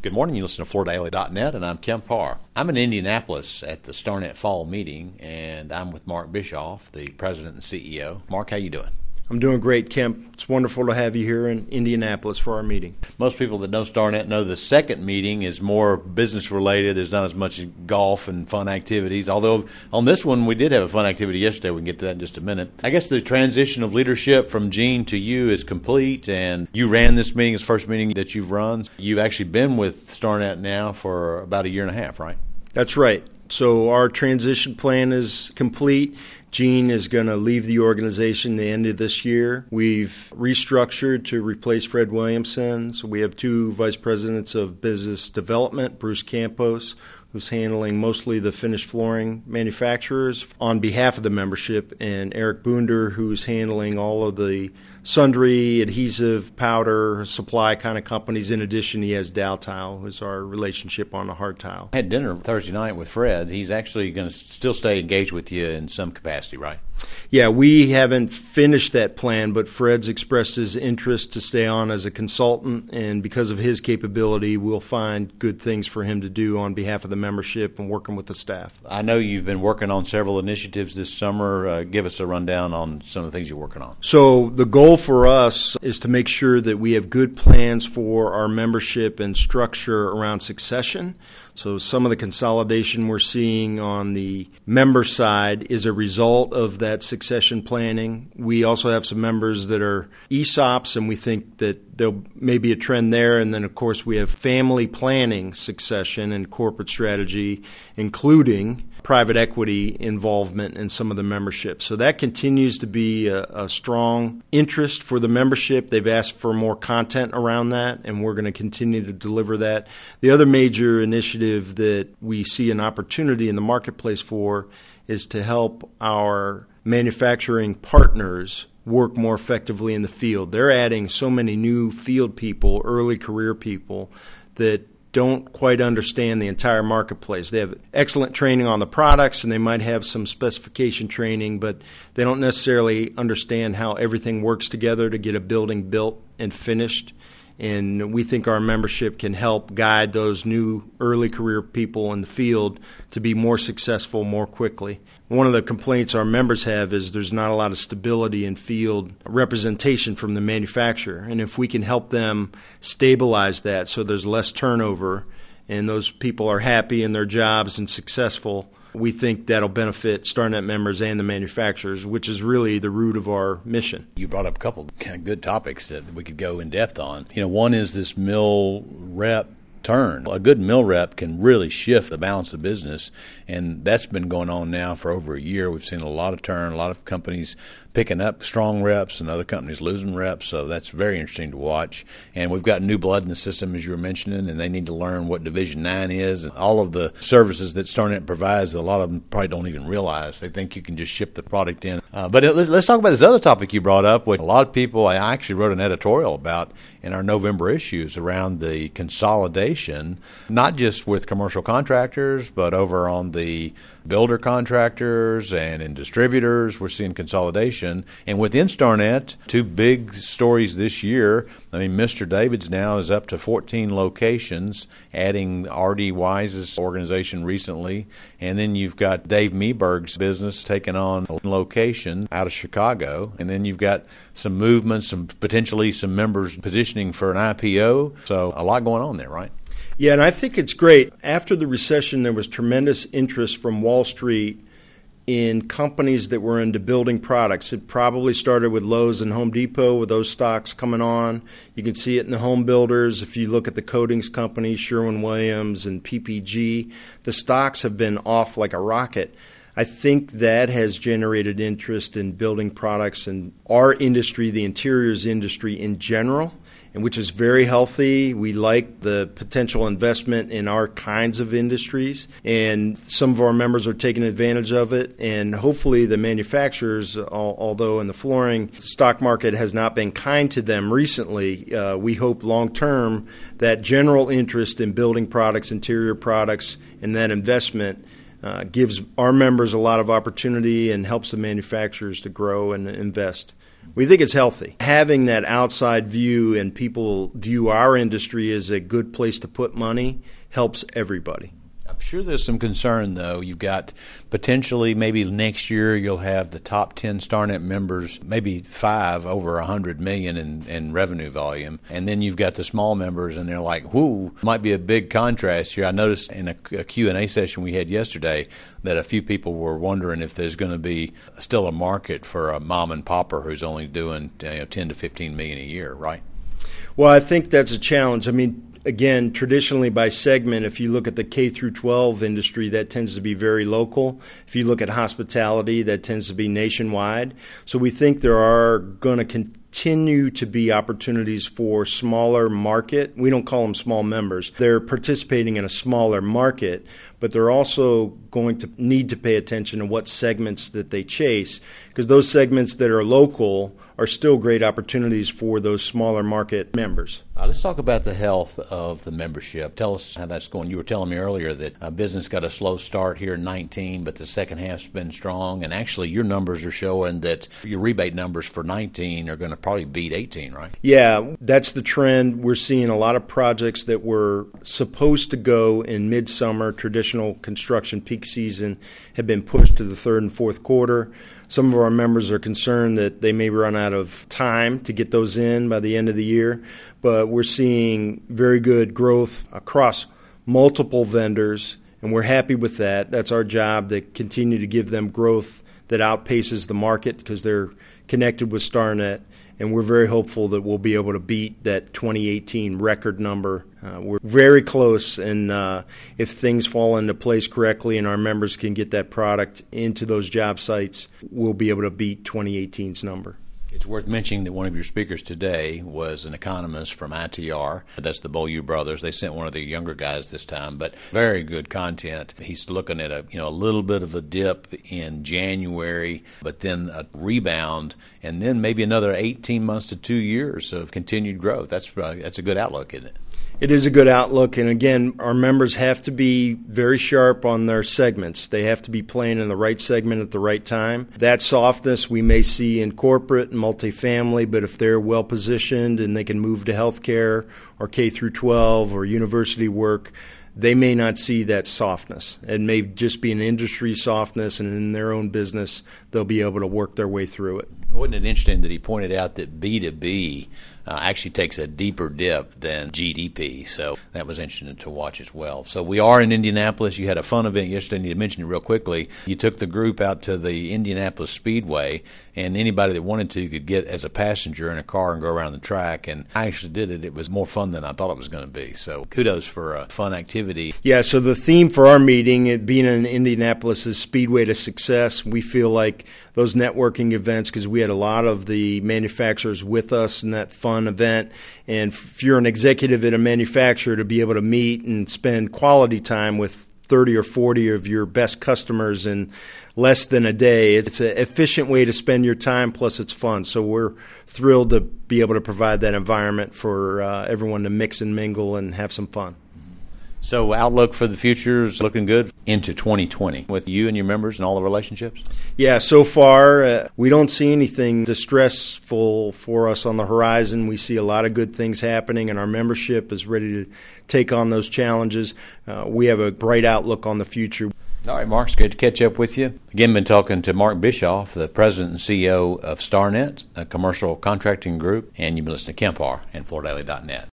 Good morning. You listen to FloorDaily.net, and I'm Kim Parr. I'm in Indianapolis at the StarNet Fall Meeting, and I'm with Mark Bischoff, the President and CEO. Mark, how you doing? I'm doing great, Kemp. It's wonderful to have you here in Indianapolis for our meeting. Most people that know StarNet know the second meeting is more business-related. There's not as much golf and fun activities, although on this one we did have a fun activity yesterday. We can get to that in just a minute. I guess the transition of leadership from Gene to you is complete, and you ran this meeting, it's the first meeting that you've run. You've actually been with StarNet now for about a year and a half, right? That's right. So our transition plan is complete. Gene is going to leave the organization the end of this year. We've restructured to replace Fred Williamson. So we have two vice presidents of business development, Bruce Campos, who's handling mostly the finished flooring manufacturers on behalf of the membership, and Eric Bunder, who's handling all of the sundry, adhesive, powder, supply kind of companies. In addition, he has Daltile, who's our relationship on the hard tile. I had dinner Thursday night with Fred. He's actually going to still stay engaged with you in some capacity, right? Yeah, we haven't finished that plan, but Fred's expressed his interest to stay on as a consultant, and because of his capability, we'll find good things for him to do on behalf of the membership and working with the staff. I know you've been working on several initiatives this summer. Give us a rundown on some of the things you're working on. So the goal for us is to make sure that we have good plans for our membership and structure around succession. So some of the consolidation we're seeing on the member side is a result of that succession planning. We also have some members that are ESOPs, and we think that there may be a trend there. And then, of course, we have family planning succession and corporate strategy, including private equity involvement in some of the membership. So that continues to be a strong interest for the membership. They've asked for more content around that, and we're going to continue to deliver that. The other major initiative that we see an opportunity in the marketplace for is to help our manufacturing partners work more effectively in the field. They're adding so many new field people, early career people, that don't quite understand the entire marketplace. They have excellent training on the products, and they might have some specification training, but they don't necessarily understand how everything works together to get a building built and finished. And we think our membership can help guide those new early career people in the field to be more successful more quickly. One of the complaints our members have is there's not a lot of stability in field representation from the manufacturer. And if we can help them stabilize that so there's less turnover and those people are happy in their jobs and successful, we think that'll benefit StarNet members and the manufacturers, which is really the root of our mission. You brought up a couple kind of good topics that we could go in depth on. One is this mill rep turn. A good mill rep can really shift the balance of business, and that's been going on now for over a year. We've seen a lot of turn, a lot of companies picking up strong reps and other companies losing reps, so that's very interesting to watch. And we've got new blood in the system, as you were mentioning, and they need to learn what Division 9 is. And all of the services that StarNet provides, a lot of them probably don't even realize. They think you can just ship the product in. But let's talk about this other topic you brought up, which a lot of people, I actually wrote an editorial about in our November issues around the consolidation, not just with commercial contractors, but over on the builder contractors and in distributors. We're seeing consolidation. And within StarNet, two big stories this year. I mean, Mr. David's now is up to 14 locations, adding R.D. Wise's organization recently. And then you've got Dave Meberg's business taking on a location out of Chicago. And then you've got some movements, potentially some members positioning for an IPO. So a lot going on there, right? Yeah, and I think it's great. After the recession, there was tremendous interest from Wall Street in companies that were into building products. It probably started with Lowe's and Home Depot with those stocks coming on. You can see it in the home builders. If you look at the coatings companies, Sherwin-Williams and PPG, the stocks have been off like a rocket. I think that has generated interest in building products in our industry, the interiors industry in general, and which is very healthy. We like the potential investment in our kinds of industries, and some of our members are taking advantage of it. And hopefully the manufacturers, although in the flooring stock market has not been kind to them recently, we hope long-term that general interest in building products, interior products, and that investment gives our members a lot of opportunity and helps the manufacturers to grow and invest. We think it's healthy. Having that outside view and people view our industry as a good place to put money helps everybody. I'm sure there's some concern, though. You've got potentially maybe next year you'll have the top 10 StarNet members, maybe 5 over $100 million in revenue volume. And then you've got the small members, and they're like, whoo, might be a big contrast here. I noticed in a Q&A session we had yesterday that a few people were wondering if there's going to be still a market for a mom and popper who's only doing 10 to 15 million a year, right? Well, I think that's a challenge. I mean, again, traditionally by segment, if you look at the K through 12 industry, that tends to be very local. If you look at hospitality, that tends to be nationwide. So we think there are going to continue to be opportunities for smaller market. We don't call them small members. They're participating in a smaller market, but they're also going to need to pay attention to what segments that they chase, because those segments that are local are still great opportunities for those smaller market members. Let's talk about the health of the membership. Tell us how that's going. You were telling me earlier that business got a slow start here in 19, but the second half's been strong. And actually, your numbers are showing that your rebate numbers for 19 are going to probably beat 18, right? Yeah, that's the trend. We're seeing a lot of projects that were supposed to go in midsummer, traditional construction peak season, have been pushed to the third and fourth quarter. Some of our members are concerned that they may run out of time to get those in by the end of the year, but we're seeing very good growth across multiple vendors, and we're happy with that. That's our job, to continue to give them growth that outpaces the market because they're connected with StarNet, and we're very hopeful that we'll be able to beat that 2018 record number. We're very close, and if things fall into place correctly and our members can get that product into those job sites, we'll be able to beat 2018's number. It's worth mentioning that one of your speakers today was an economist from ITR. That's the Beaulieu brothers. They sent one of the younger guys this time, but very good content. He's looking at a little bit of a dip in January, but then a rebound, and then maybe another 18 months to 2 years of continued growth. That's a good outlook, isn't it? It is a good outlook, and again, our members have to be very sharp on their segments. They have to be playing in the right segment at the right time. That softness we may see in corporate and multifamily, but if they're well positioned and they can move to healthcare or K through 12 or university work, they may not see that softness. It may just be an industry softness, and in their own business, they'll be able to work their way through it. Wasn't it interesting that he pointed out that B2B actually takes a deeper dip than GDP? So that was interesting to watch as well. So we are in Indianapolis. You had a fun event yesterday. I need to mention it real quickly. You took the group out to the Indianapolis Speedway, and anybody that wanted to could get as a passenger in a car and go around the track. And I actually did it. It was more fun than I thought it was going to be. So kudos for a fun activity. Yeah, so the theme for our meeting, it being in Indianapolis, is Speedway to Success. We feel like those networking events, because we had a lot of the manufacturers with us in that fun event, and if you're an executive at a manufacturer, to be able to meet and spend quality time with 30 or 40 of your best customers in less than a day, it's an efficient way to spend your time, plus it's fun. So we're thrilled to be able to provide that environment for everyone to mix and mingle and have some fun. So outlook for the future is looking good into 2020 with you and your members and all the relationships? Yeah, so far we don't see anything distressful for us on the horizon. We see a lot of good things happening, and our membership is ready to take on those challenges. We have a bright outlook on the future. All right, Mark, it's good to catch up with you. Again, been talking to Mark Bischoff, the president and CEO of StarNet, a commercial contracting group, and you've been listening to Kemp Harr and FloorDaily.net.